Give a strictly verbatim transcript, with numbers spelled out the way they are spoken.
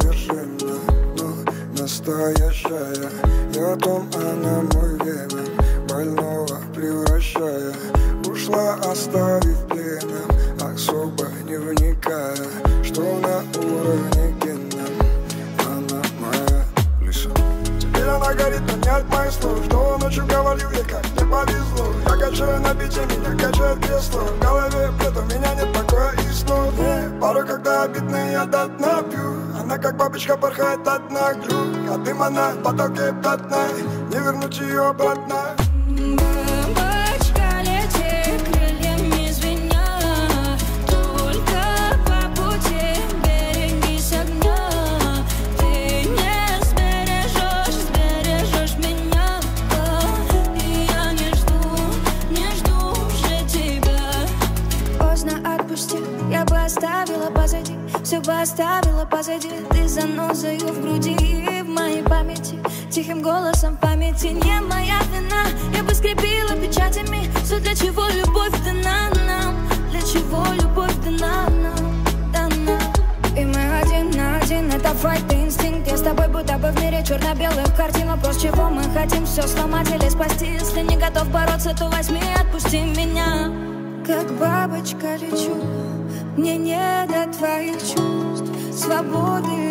неопровержимая, но настоящая. И о том она мой веном больного превращая. Ушла, оставив пленом, особо не вникая, что на уровне генном она моя Лиса. Теперь она горит, но не от моих слов, что ночью говорил ей, как мне повезло. Я качаю на бите, меня качает кресло. В голове плет, у меня нет покоя и снов. Мне порой, когда обидно, я до дна пью. Она как бабочка порхает от наглю. А дым она в потоке пятна, не вернуть ее обратно. Оставила позади, все бы оставила позади. Ты занозою в груди и в моей памяти. Тихим голосом в памяти не моя вина. Я бы скрепила печатями все, для чего любовь дана нам. Для чего любовь дана нам, дана. И мы один на один, это файт, инстинкт. Я с тобой будто бы в мире черно-белых картин. Вопрос, чего мы хотим, все сломать или спасти. Если не готов бороться, то возьми и отпусти меня. Как бабочка лечу, мне не до твоих чувств, свободы